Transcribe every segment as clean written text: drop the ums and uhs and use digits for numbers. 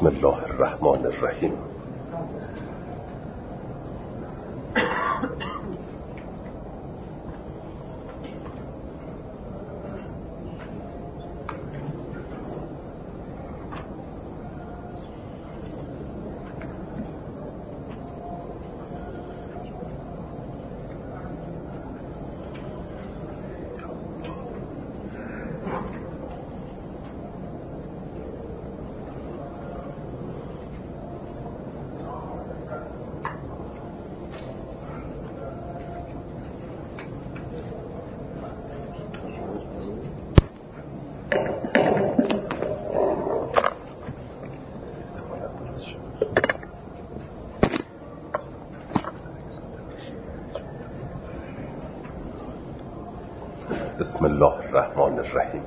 بسم الله الرحمن الرحیم. بسم الله الرحمن الرحیم.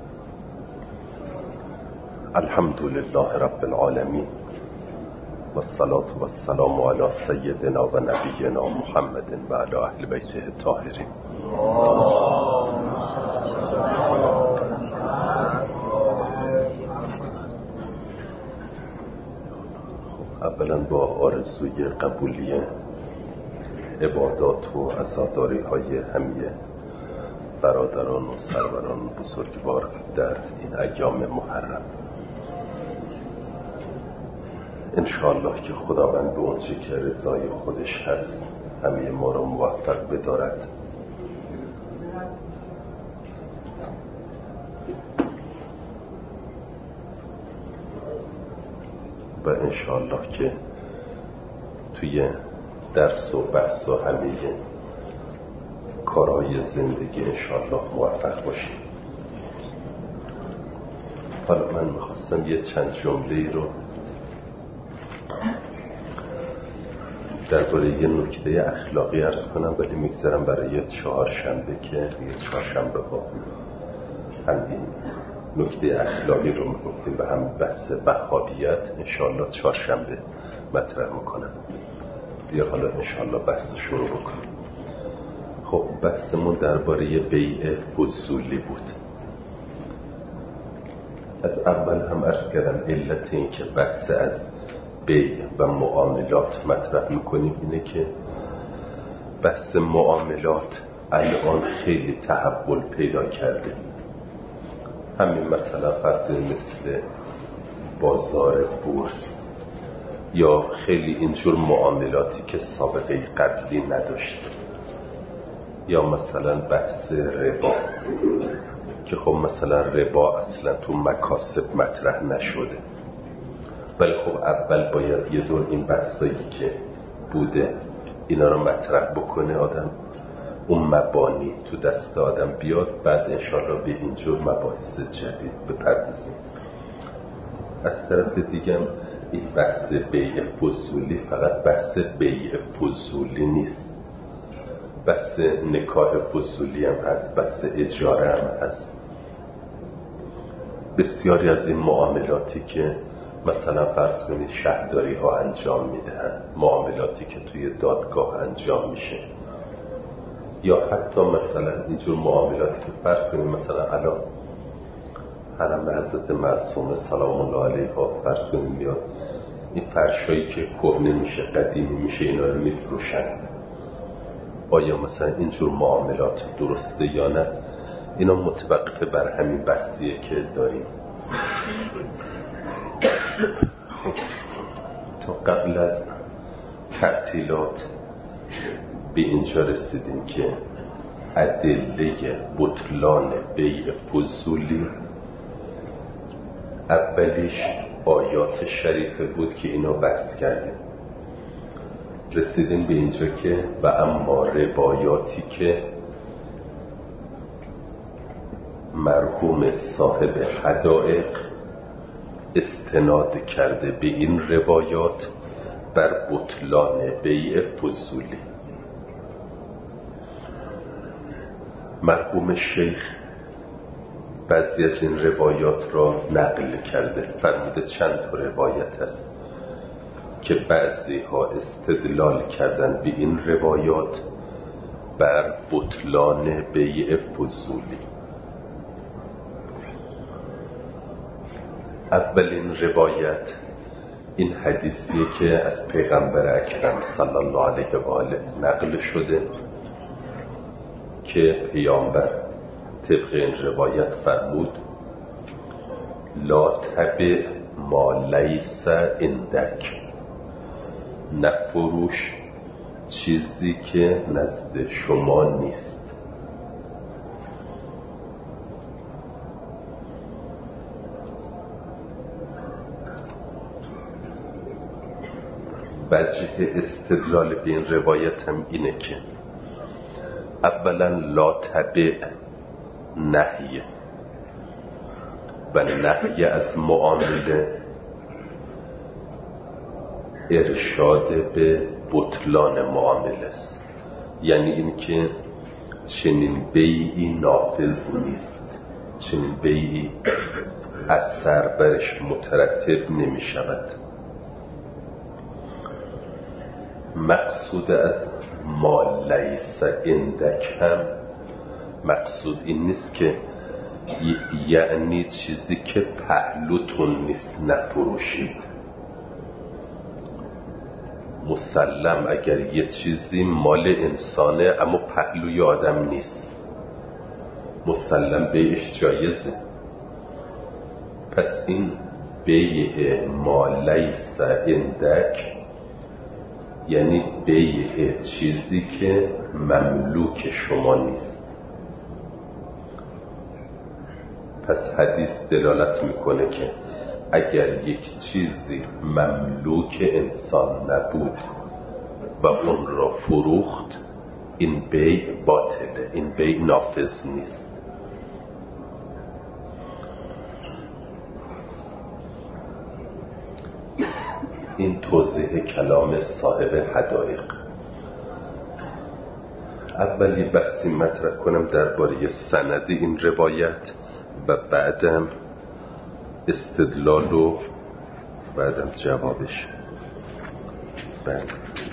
الحمد لله رب العالمین و الصلاة و السلام علی سیدنا و نبینا محمد و علی اهل بیته الطاهرین. اولا با آرزوی قبولی عبادات و عزاداری های همه برادران و سروران بزرگوار در این ایام محرم، انشاءالله که خداوند به اونچه که رضای خودش هست همه ما را موفق بدارد و انشاءالله که توی درس و بحث و همه کارهای زندگی انشاءالله موفق باشیم. حالا من میخواستم یه چند جمله رو درباره یه نکته اخلاقی عرض کنم، ولی میگذارم برای چهارشنبه که یه چهارشنبه ها همین نکته اخلاقی رو میگفتیم و هم بحث وهابیت انشاءالله چهارشنبه مطرح میکنم. دیگه حالا انشاءالله بحث شروع بکنم. خب بحثمون درباره بیع فضولی بود. از اول هم عرض کردم علت این که بحث از بیع و معاملات مطرح میکنیم اینه که بحث معاملات الان خیلی تحول پیدا کرده. همین مثلا فرض مثل بازار بورس یا خیلی اینجور معاملاتی که سابقه قبلی نداشته، یا مثلا بحث ربا که خب مثلا ربا اصلا تو مکاسب مطرح نشده، ولی خب اول باید یه دور این بحثایی که بوده اینا رو مطرح بکنه آدم، اون مبانی تو دست آدم بیاد، بعد انشاءالله به اینجور مباحث جدید بپردازیم. از طرف دیگه این بحث بیع فضولی فقط بحث بیع فضولی نیست، بحث نکاح فضولی هم هست، بحث اجاره هم هست. بسیاری از این معاملاتی که مثلا فرض کنید شهرداری ها انجام میدهن، معاملاتی که توی دادگاه انجام میشه، یا حتی مثلا اینجور معاملاتی که فرض کنید مثلا الان حرم حضرت معصومه سلام الله علیها فرض کنید میاد این فرشایی که کهنه میشه قدیمی میشه اینا رو میفروشن، آیا مثلا اینجور معاملات درسته یا نه؟ اینا متوقف بر همین بحثیه که داریم. خب تا قبل از تعطیلات به اینجا رسیدیم که ادله بطلان بیع فضولی اولیش آیات شریفه بود که اینو بحث کردیم. رسیدیم به اینجا که و اما روایاتی که مرحوم صاحب حدائق استناد کرده به این روایات بر بطلان بیع فضولی. مرحوم شیخ بعضی از این روایات را نقل کرده، فرموده چند تا روایت است که بعضی ها استدلال کردن به این روایات بر بطلان بیع فضولی. اولین روایت این حدیثیه که از پیغمبر اکرم صلی الله علیه و آله نقل شده که پیامبر طبق این روایت فرمود لا تبع ما لیس عندک، نفروش چیزی که نزد شما نیست. وجه استدلال به این روایت هم اینه که اولا لا تبع نهیه و نهی از معامله ارشاد به بطلان معامله است، یعنی این که چنین بیعی نافذ نیست، چنین بیعی اثر برش مترتب نمی شود. مقصود از ما لیس عندک هم مقصود این نیست که یعنی چیزی که پهلوتون نیست نفروشید. مسلم اگر یه چیزی مال انسانه اما پهلوی آدم نیست، مسلم بیعش جایزه. پس این بیع ما لیس عندک یعنی بیع چیزی که مملوک شما نیست. پس حدیث دلالت میکنه که اگر یک چیزی مملوک انسان نبود و اون را فروخت، این بیع باطله، این بیع نافذ نیست. این توضیح کلام صاحب حدائق. اولی بحثی مطرح کنم درباره سند این روایت و بعدم استدلال و بعدم جوابش. بله.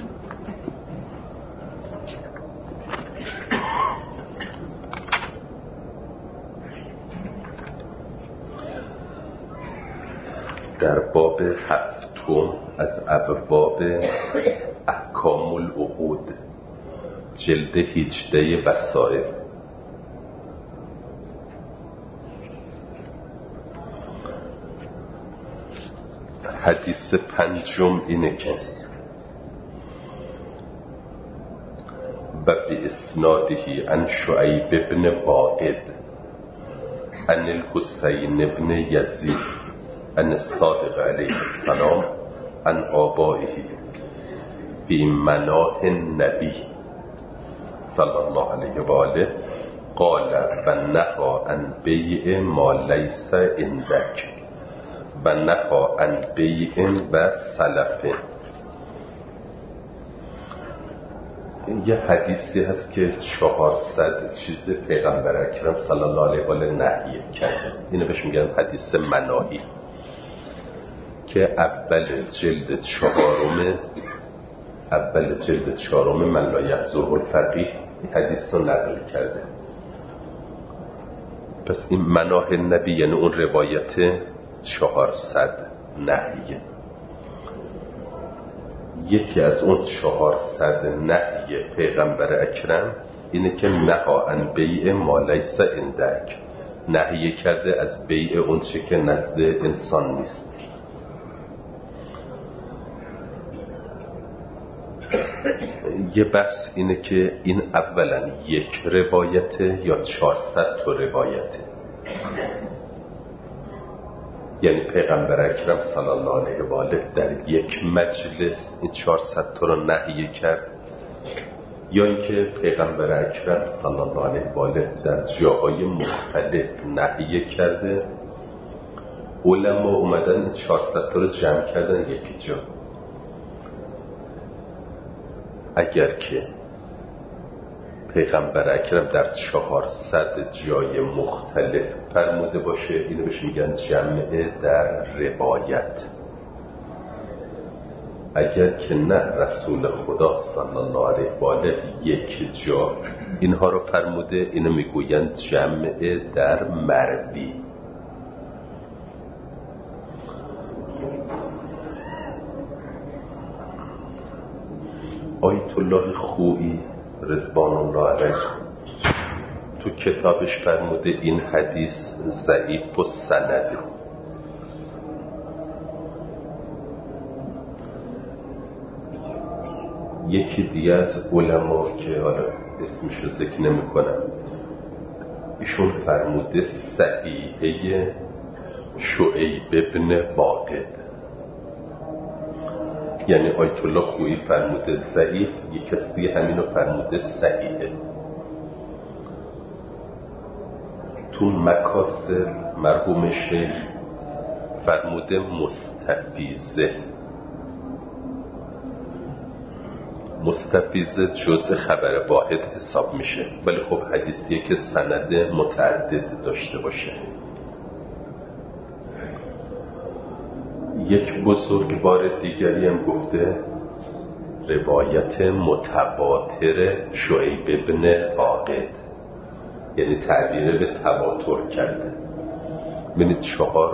در باب هفتم از ابواب احکام العقود، جلد 18 وسائل، حدیث پنجم اینه که و به اسناده عن شعیب بن واعد عن الحسین بن یزید عن الصادق علیه السلام عن آبائه فی مناح النبی صلی الله علیه و آله قال و نهی عن بیع ما لیس عندک و نهی عن بیع و سلف. یه حدیثی هست که 400 چیز پیغمبر اکرم صلی الله علیه و آله نهی کرده. اینو بهش میگن حدیث مناهی که اول جلد چهارم من لا یحضره الفقیه این حدیث رو نقل کرده. پس این مناهی النبی یعنی اون روایت 400 نهیه. یکی از اون 400 نهی پیغمبر اکرم اینه که نهی عن بیع ما لیس عندک، نهی کرده از بیع اون چه که نزد انسان نیست. یه بحث اینه که این اولا یک روایته یا 400 تا روایته، یعنی پیغمبر اکرم صلی الله علیه و آله در یک مجلس این 400 تا رو نهی کرد، یا اینکه پیغمبر اکرم صلی الله علیه و آله در جاهای مختلف نهی کرده، علما اومدن این 400 تا رو جمع کردن یک جا. اگر که پیغمبر اکرم در 400 جای مختلف فرموده باشه، اینو بهش میگن جمع در روایت. اگر که نه، رسول خدا صلی الله علیه و آله یک جا اینها رو فرموده، اینو میگوین جمع در مروی. آیت الله خویی رضوان الله علیه تو کتابش فرموده این حدیث ضعیف و سنده. یکی دیگه از علما که حالا اسمشو ذکر نمی کنم، ایشون فرموده صحیحه شعیب ابن واقد. یعنی آیت الله خویی فرموده ضعیف، یک کس دیگه همینو فرموده صحیحه. تو مکاسر مرحوم شیخ فرموده مستفیضه. مستفیضه جزء خبر واحد حساب میشه، ولی خب حدیثیه که سند متعدد داشته باشه. یک بزرگوار دیگری هم گفته روایت متواتر شعیب ابن واقد، یعنی تعبیر به تواتر کرده. ببینید 4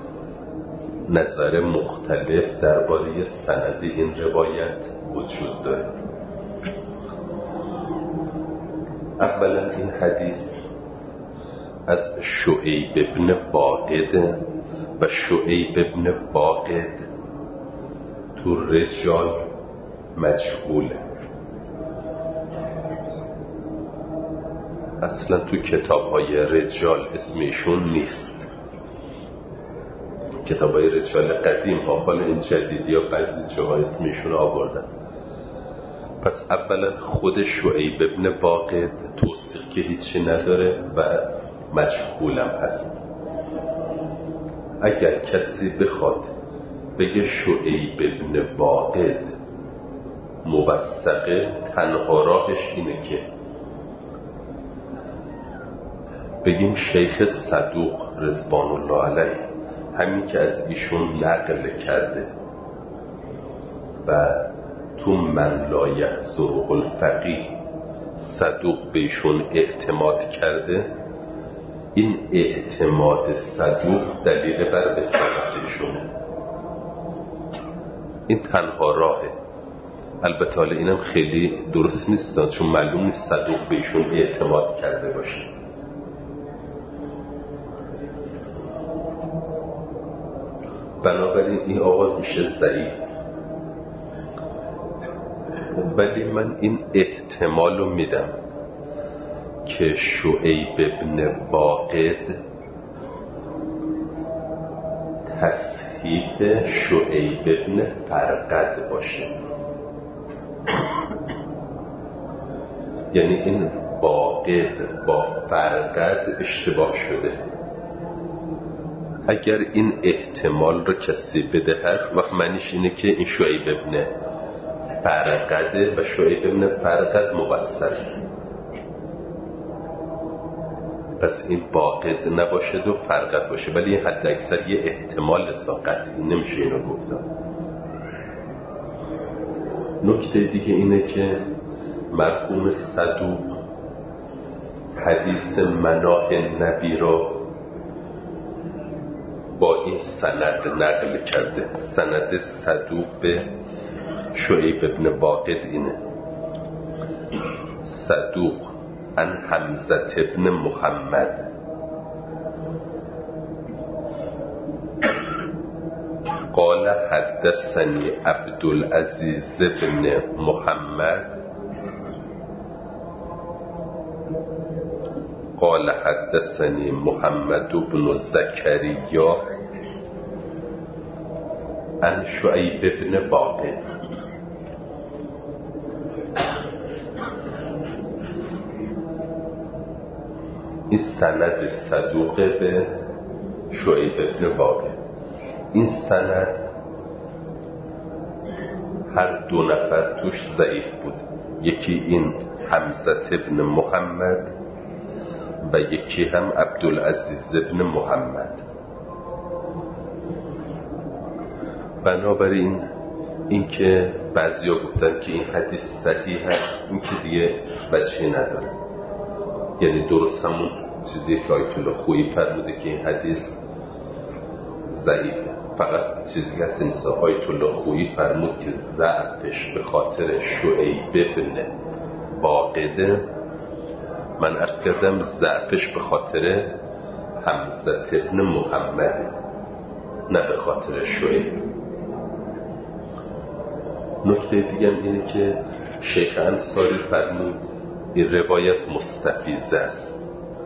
نظر مختلف درباره سند این روایت وجود داره. اولا این حدیث از شعیب ابن واقد و شعیب ابن واقد تو رجال مجهوله. اصلا تو کتاب‌های رجال اسم ایشون نیست. کتاب‌های رجال قدیم ها، حالا این جدیدی ها بعضی جاها اسم ایشون آوردن. پس اولا خود شعیب ابن واقد توثیق که هیچی نداره و مجهولم هست. اگر کسی بخواد بگه شعیب ابن واقد موثقه، تنها راهش اینه که بگیم شیخ صدوق رضوان الله علیه، همین که از ایشون نقل کرده و تو من لا یحضره الفقیه صدوق به ایشون اعتماد کرده، این اعتماد صدوق دلیل بر اصالت ایشونه. این تنها راهه. البته حالا اینم خیلی درست نیست، چون معلوم نیست صدوق به ایشون اعتماد کرده باشه. بنابراین این آغاز میشه ضعیف. ولی من این احتمال رو میدم که شعیب ابن واقد تصحیح شعیب ابن فرقد باشه. یعنی این واقد با فرقد اشتباه شده. اگر این احتمال رو کسی بدهد، وقت معنیش اینه که این شعیب ابن فرقده و شعیب ابن فرقد موثقه. پس این واقد نباشد و فرقد باشه، ولی این حد اکثر یه احتمال قطعی نمیشه اینو گفتم. نکته دیگه اینه که مرحوم صدوق حدیث مناع نبی را با این سند نقل کرده. سند صدوق به شعیب ابن واقد اینه: صدوق عن حمزه ابن محمد قال حدثني عبدالعزیز ابن محمد قال حدثني محمد بن زكريا عن شعيب بن واقد. این سند صدوقه به شعیب بن واقد. این سند هر 2 نفر توش ضعیف بود. یکی این حمزه ابن محمد و یکی هم عبدالعزیز ابن محمد. بنابراین این که بعضیا گفتن که این حدیث صحیح هست، این که دیگه وجهی نداره. یعنی درست همون چیزی که آیت الله خویی فرموده که این حدیث ضعیفه. فقط چیزی از این آیت الله خویی فرمود که ضعفش به خاطر شعیب ابن باقده. من عرض کردم ضعفش به خاطر حمزه ابن محمد، نه به خاطر شعیب. نکته دیگه اینه که شیخ انصاری فرمود این روایت مستفیضه است.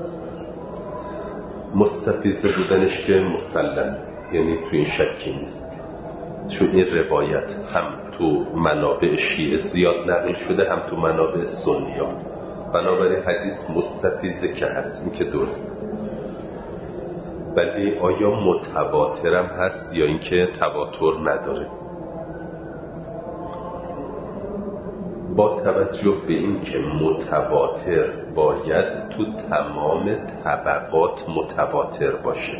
مستفیضه بودنش که مسلم، یعنی تو این شکی نیست، چون این روایت هم تو منابع شیعه زیاد نقل شده، هم تو منابع سنی‌ها. بنابراین حدیث مستفیضه که هست، این که درست. ولی آیا متواترم هست یا اینکه تواتر نداره؟ با توجه به این که متواتر باید تو تمام طبقات متواتر باشه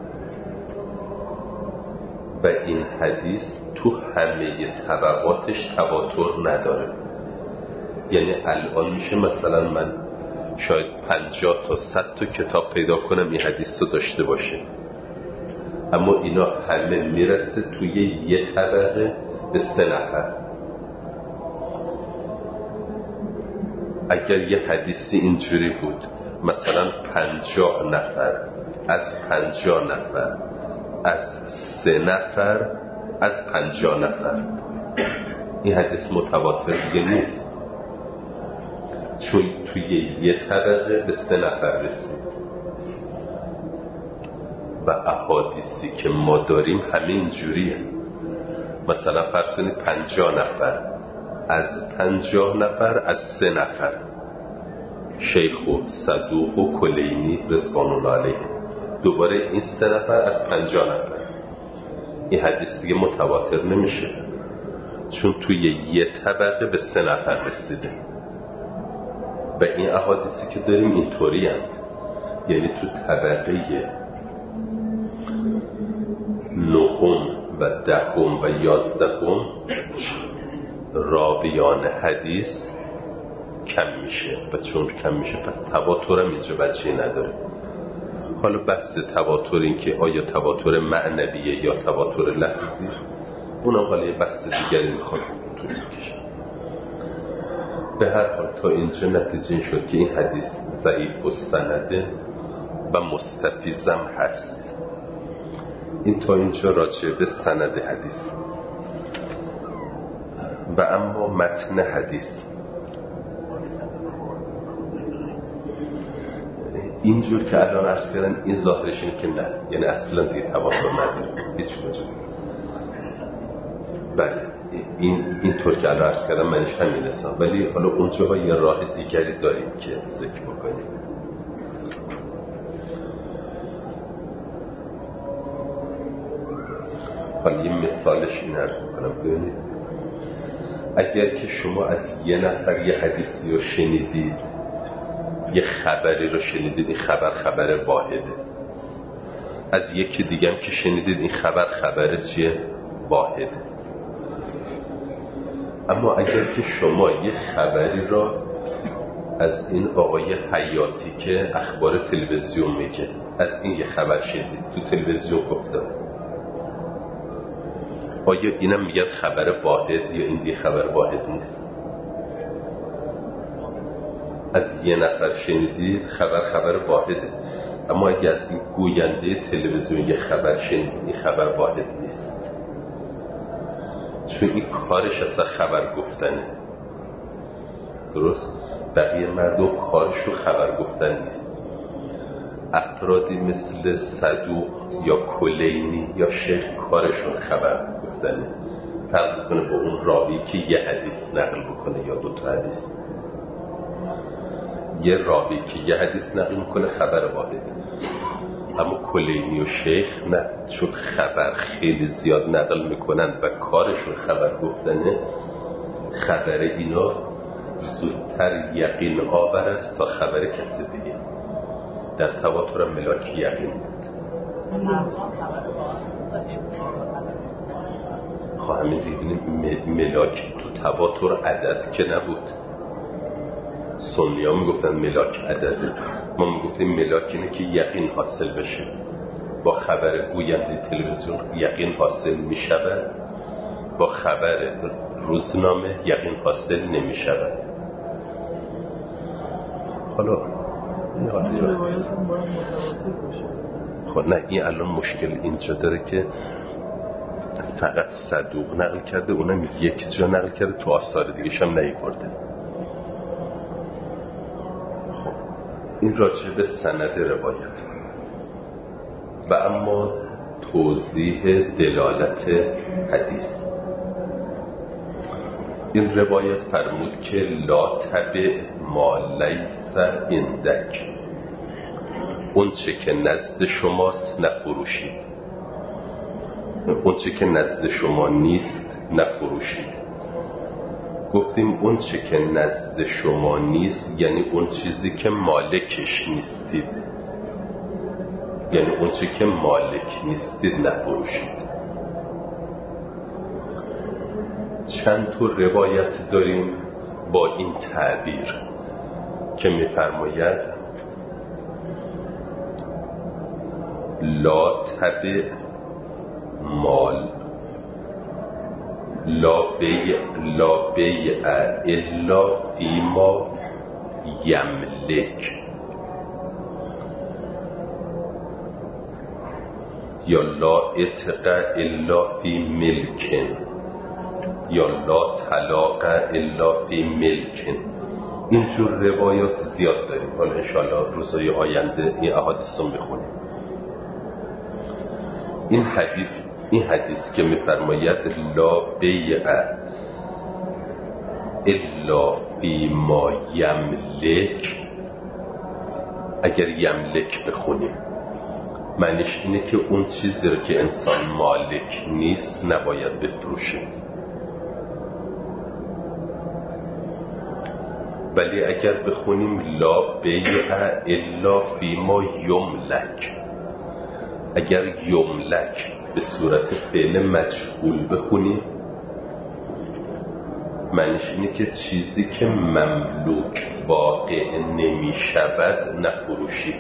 و این حدیث تو همه طبقاتش تواتر نداره. یعنی الان میشه مثلا من شاید 50 تا 100 تا کتاب پیدا کنم این حدیث رو داشته باشه، اما اینا همه میرسه توی یه طبقه به 3 نفر. اگر یه حدیثی اینجوری بود مثلا 50 نفر از 50 نفر از 3 نفر از 50 نفر، این حدیث متواتر دیگه نیست، چون توی یه طبقه به 3 نفر رسید. و احادیثی که ما داریم همه اینجوریه. مثلا فرض کنید 50 نفر از 50 نفر از 3 نفر، شیخ و صدوق و کلینی رضوان الله علیه، دوباره این 3 نفر از 50 نفر. این حدیث دیگه متواتر نمیشه، چون توی یه طبقه به 3 نفر رسیده. و این احادیثی که داریم اینطوری هست، یعنی تو طبقه 9 و 10 و 11 راویان حدیث کم میشه و چون کم میشه پس تواتر هم اینجا بچه نداره. حالا بحث تواتر این که آیا تواتر معنویه یا تواتر لفظی، اونم حالا یه بحث دیگری میخواد طول بکشه. به هر حال تا اینجا نتیجه این شد که این حدیث ضعیف السنده و مستفیضم هست. این تا اینجا راجع به سند حدیث. و اما متن حدیث اینجور که الان عرض کردن، این ظاهرش اینه که نه، یعنی اصلا دیگه تواتر نداره هیچ کجا. بله اینطور که الان عرض کردم منش همین حساب، ولی حالا اونجاها یه راه دیگری داریم که ذکر بکنیم. حالا یه مثالش این عرض کنم. ببینید اگر که شما از یه نفر یه حدیثی رو شنیدید، یه خبری رو شنیدید، این خبر واحده. از یکی دیگه هم که شنیدید این خبر چیه؟ واحده. اما اگر که شما یه خبری را از این آقای حیاتی که اخبار تلویزیون میگه، از این یه خبر شنیدید تو تلویزیون گفته، آیا اینم میگه خبر واحد یا این دیگه خبر واحد نیست؟ از یه نفر شنیدید خبر واحده، اما اگه از این گوینده تلویزیون یه خبر شنیدید این خبر واحد نیست، چون این کارش اصلا خبر گفتنه. درست؟ بقیه مردم کارشو خبر گفتن نیست. افرادی مثل صدوق یا کلینی یا شیخ کارشون خبر گفتنه، فرق میکنه با اون راوی که یه حدیث نقل بکنه یا 2 تا حدیث. یه راوی که یه حدیث نقل میکنه خبر واحده، اما کلینی و شیخ نه، چون خبر خیلی زیاد نقل میکنن و کارشون خبر گفتنه، خبر اینا زودتر یقین آور است تا خبر کسی دیگه. در تواتر ملاک یقین بود. خواهیم دیدیم ملاک تو تواتر عدد که نبود. سنی ها میگفتن ملاک عدده، ما میگفتیم ملاک اینه که یقین حاصل بشه. با خبر گوینده تلویزیون یقین حاصل می شود، با خبر روزنامه یقین حاصل نمی شود. حالا خب نه، این الان مشکل اینجا داره که فقط صدوق نقل کرده، اونم یک جا نقل کرده، تو آثار دیگه هم نیورده. خب این راجع به سند روایت. و اما توضیح دلالت حدیث. این روایت فرمود که لا تبع ما لیس عندک، اون چه که نزد شماست نفروشید، اون چه که نزد شما نیست نفروشید. گفتیم اون چه که نزد شما نیست یعنی اون چیزی که مالکش نیستید، یعنی اون چه که مالک نیستید نفروشید. چند تا روایت داریم با این تعبیر که می‌فرماید لا تبع مال لا بیع الا فیما یملک، یا لا اتق الا فی ملکن، یا لا طلاق الا فی ملکن. اینجور روایات زیاد داریم. حالا انشاءالله روزهای آینده این احادیث رو میخونیم. این حدیث که میفرماید لا بیع الا فی ما یملک، اگر یملک بخونیم معنیش اینه که اون چیزی رو که انسان مالک نیست نباید بفروشه. ولی اگر بخونیم لا بیع الا فی ما یملک، اگر یملک به صورت فعل مجهول بخونیم معنیش اینه که چیزی که مملوک واقع نمی شود نفروشید.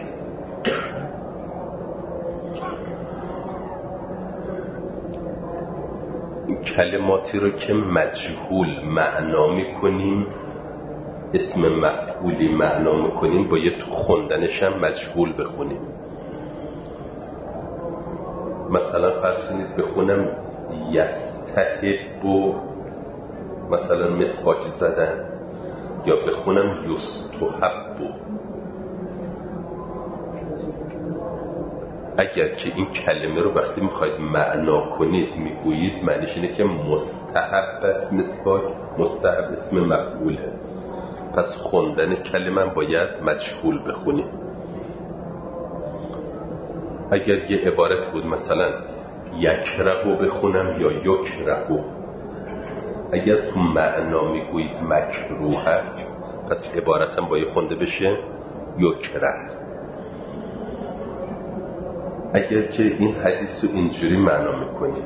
کلماتی رو که مجهول معنا میکنیم، اسم مفعولی معنا میکنیم، باید تو خوندنش هم مجهول بخونیم. مثلا فرض کنید بخونم یستحب مثلا مسواک زدن، یا بخونم یستحب. اگر که این کلمه رو وقتی میخواید معنا کنید میگویید معنیش اینه که مستحب است مسواک، مستحب اسم مفعوله، پس خوندن کلمه باید مجهول بخونیم. اگر یه عبارت بود مثلا یکرهو بخونم یا یکرهو، اگر تو معنا میگویید مکروه است پس عبارتم باید خونده بشه یکره. اگر که این حدیث رو اینجوری معنا میکنیم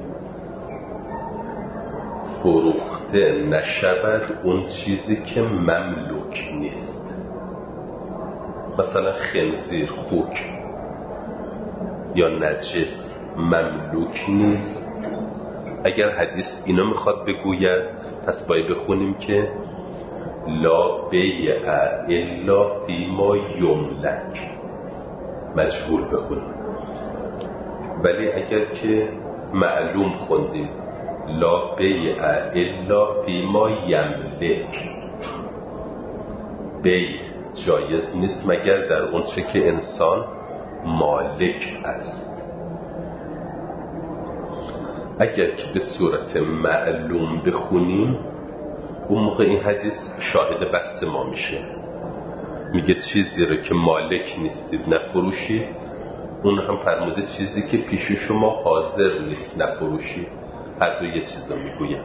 فروخته نشود اون چیزی که مملوک نیست، مثلا خنزیر، خوک یا نجس مملوک نیست، اگر حدیث اینو میخواد بگوید پس باید بخونیم که لا بیع الا فیما یملک، مجهول بخونیم. ولی اگر که معلوم خوندیم لا بیع الا فیما یملک، بیع جایز نیست مگر در اون چه که انسان مالک است. اگر که به صورت معلوم بخونیم اون موقع این حدیث شاهد بحث ما میشه، میگه چیزی رو که مالک نیستید نفروشید، اون هم فرموده چیزی که پیش شما حاضر نیست نفروشید. هر دو یه چیز رو میگوید.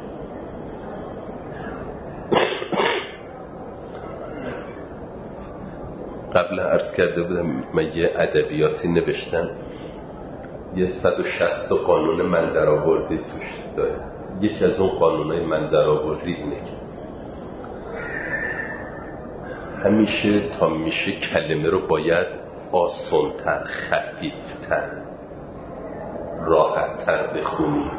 قبل عرض کرده بودم من یه ادبیاتی نوشتم، یه 160 قانون من درآوردی توش داره. یکی از اون قانونای من درآوردی اینه که همیشه تا میشه کلمه رو باید آسان‌تر، خفیفتر راحت تر بخونیم.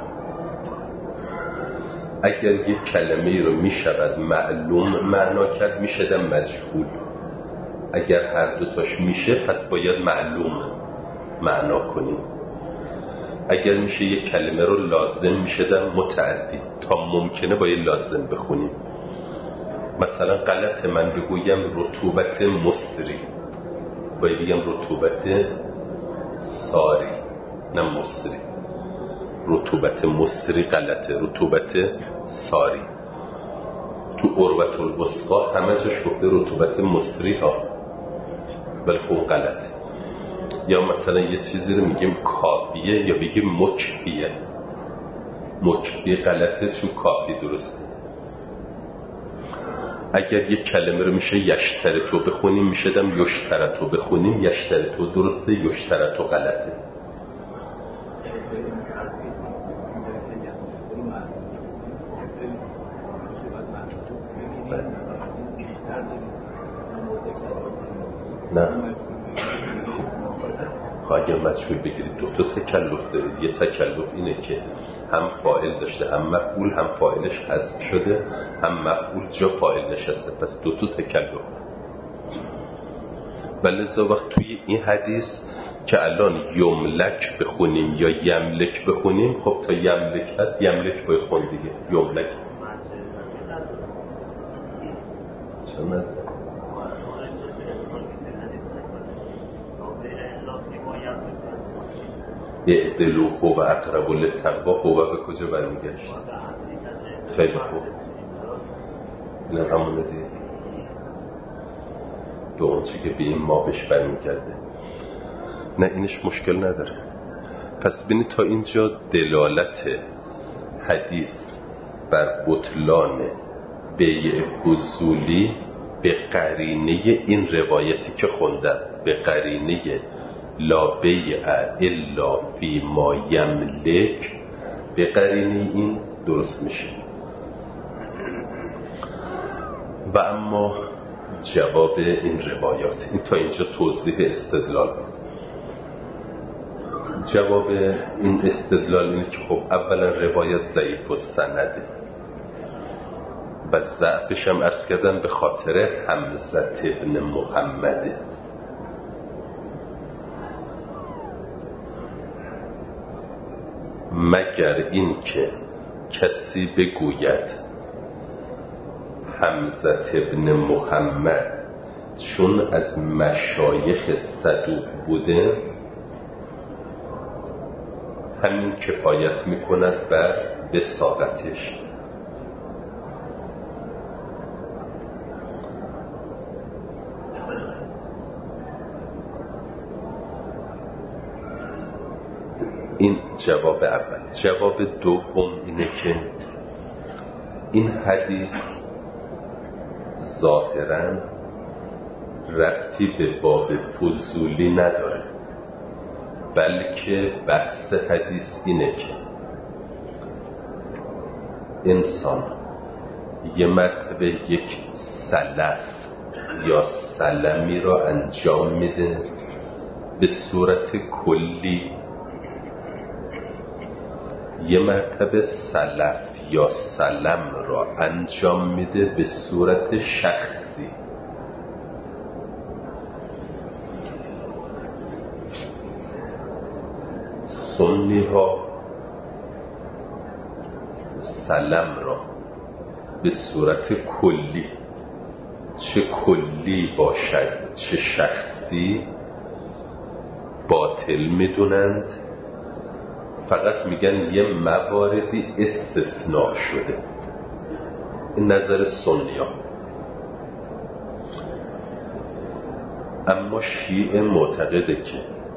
اگر یک کلمه رو می شود معلوم معنا کرد، می شد مجهول. اگر هر دوتاش میشه پس باید معلوم معنا کنیم. اگر میشه یک کلمه رو لازم میشه متعدی، تا ممکنه باید لازم بخونیم. مثلا غلط من بگویم رطوبت مصری، باید بگم رطوبت ساری نه مصری. رطوبت مصری غلطه، رطوبت ساری. تو عروة الوثقی همه جاش گفته رطوبت مصری ها، ولی خب غلطه. یا مثلا یه چیزی رو میگیم کافیه یا بگیم مکفیه. مکفیه غلطه چون کافی درسته. اگر یک کلمه رو میشه یشترطو بخونیم میشدم یشترطو بخونیم، یشترطو درسته، یشترطو غلطه. نه اگر مجهول بگیرید دو تا تکلف دارید. یه تکلف اینه که هم فاعل داشته هم مفعول، هم فاعلش حذف شده هم مفعول جا فاعل نشسته، پس دو تا تکلف. ولذا وقت توی این حدیث که الان یملک بخونیم یا یملک بخونیم، خب تا یملک هست یملک باید خون دیگه. یملک چند اعدلو و اقرب للتقوا، قوه به کجا برمیگشت؟ خیلی خوب، این همونه دیگه به اون چی که به این ما بهش برمیگرده. نه اینش مشکل نداره. پس بینید تا اینجا دلالت حدیث بر بطلان بیع حضولی به قرینه این روایتی که خوندم، به قرینه لا بیع الا فی ما یملک، به قرینه این درست میشه. و اما جواب این روایات، این تا اینجا توضیح استدلال. جواب این استدلال اینه که خب اولا روایت ضعیف السنده و ضعفش هم عرض کردن به خاطر حمزه ابن محمده. مگر این که کسی بگوید حمزه ابن محمد چون از مشایخ صدوق بوده، همین کفایت میکند بر وثاقتش. این جواب اول. جواب دوم اینه که این حدیث ظاهراً ربطی به باب فضولی نداره، بلکه بحث حدیث اینه که انسان یه مرتبه یک سلف یا سلمی را انجام میده به صورت کلی، یه مرتبه سلف یا سلم را انجام میده به صورت شخصی. سنی ها سلم را به صورت کلی، چه کلی باشد چه شخصی، باطل میدونند. فقط میگن یه مواردی استثناء شده. این نظر سنی‌ها. اما شیعه معتقده که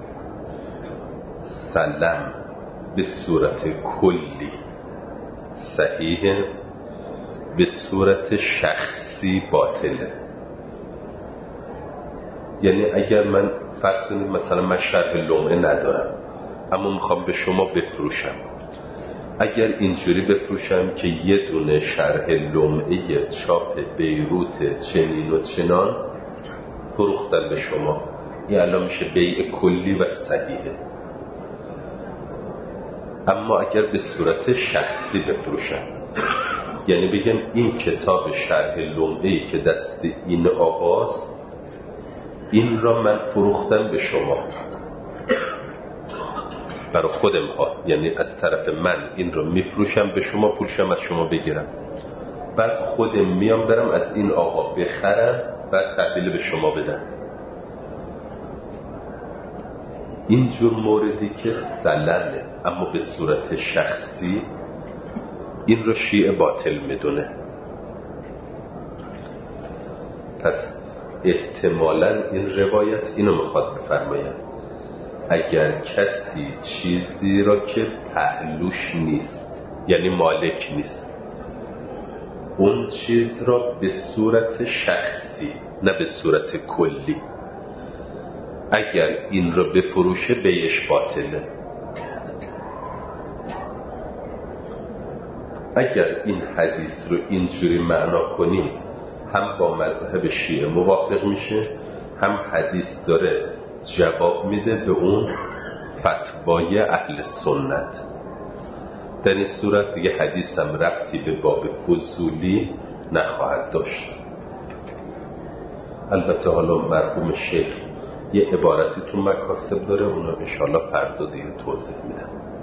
سلم به صورت کلی صحیحه، به صورت شخصی باطله. یعنی اگر من فرض کنید مثلا من شرح لمعه ندارم اما میخوام به شما بفروشم، اگر اینجوری بفروشم که یه دونه شرح لمعه چاپ بیروت چنین و چنان فروختن به شما، این الان میشه بیع کلی و صحیحه. اما اگر به صورت شخصی بفروشن، یعنی بگم این کتاب شرح لمعه‌ای که دست این آقاست، این را من فروختم به شما برای خودم ها، یعنی از طرف من این را میفروشم به شما، پولشم از شما بگیرم، بعد خودم میام برم از این آقا بخرم، بعد تحویل به شما بدم. اینجور موردی که سلنه اما به صورت شخصی، این رو شیعه باطل میدونه. پس احتمالاً این روایت اینو میخواد بفرماید، اگر کسی چیزی را که پهلوش نیست، یعنی مالک نیست، اون چیز را به صورت شخصی نه به صورت کلی، اگر این را بفروشه بیش باطله. اگر این حدیث رو اینجوری معنا کنیم، هم با مذهب شیعه موافق میشه، هم حدیث داره جواب میده به اون فتوای اهل سنت. در این صورت دیگه حدیث هم ربطی به باب فضولی نخواهد داشت. البته حالا مرحوم شیخ یه عبارتی تو مکاسب داره، اونا انشاءالله فردا دیگه توضیح میدم.